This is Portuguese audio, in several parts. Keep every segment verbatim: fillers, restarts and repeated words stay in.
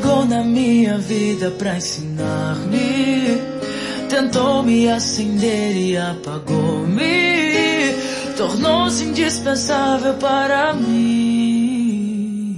chegou na minha vida pra ensinar-me, tentou me acender e apagou-me, tornou-se indispensável para mim.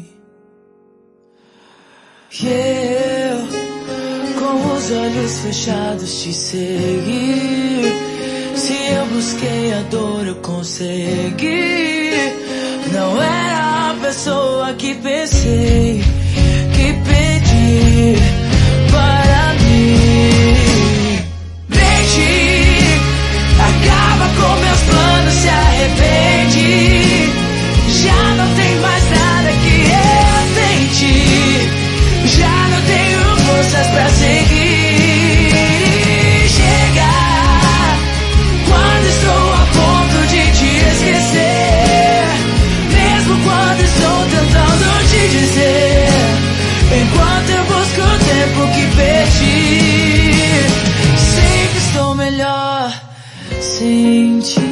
E eu, com os olhos fechados, te segui. Se eu busquei a dor, eu consegui. Não era a pessoa que pensei, que pedi para mim. Mente, acaba com meus planos, se arrepende. Já não tem mais nada que eu tente. Já não tenho forças pra seguir. Chega, quando estou a ponto de te esquecer, mesmo quando estou tentando te dizer, enquanto eu busco o tempo que perdi, sempre estou melhor sem ti.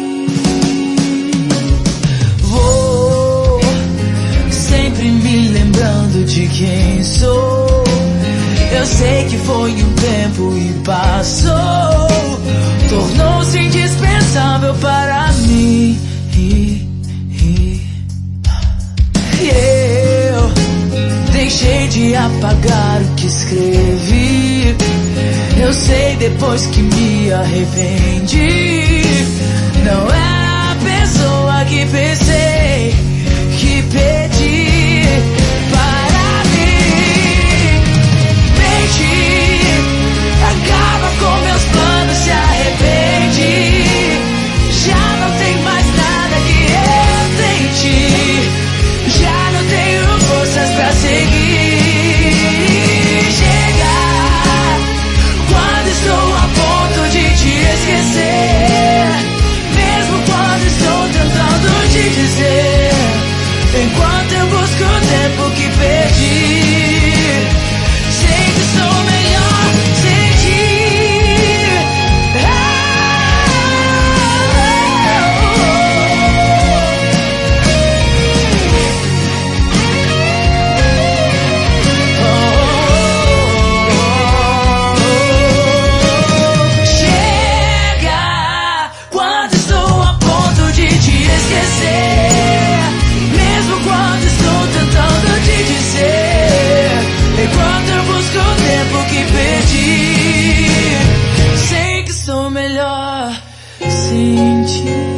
Vou sempre me lembrando de quem sou. Eu sei que foi um tempo e passou, tornou-se indispensável para mim. E eu deixei de apagar o que escrevi. Eu sei depois que me arrependi. Não era a pessoa que pensei, que pedi para mim. Mente, acaba com meus planos, se arrepende. Já não tem mais nada que eu tente. Já não tenho forças pra seguir. Chega, quando estou a ponto de te esquecer, mesmo quando estou tentando te dizer, enquanto eu busco o tempo que perdi, sempre sou melhor sem ti. Chega, quando estou a ponto de te esquecer, mesmo quando estou tentando te dizer, enquanto eu busco o tempo que perdi, sei que sou melhor sem ti.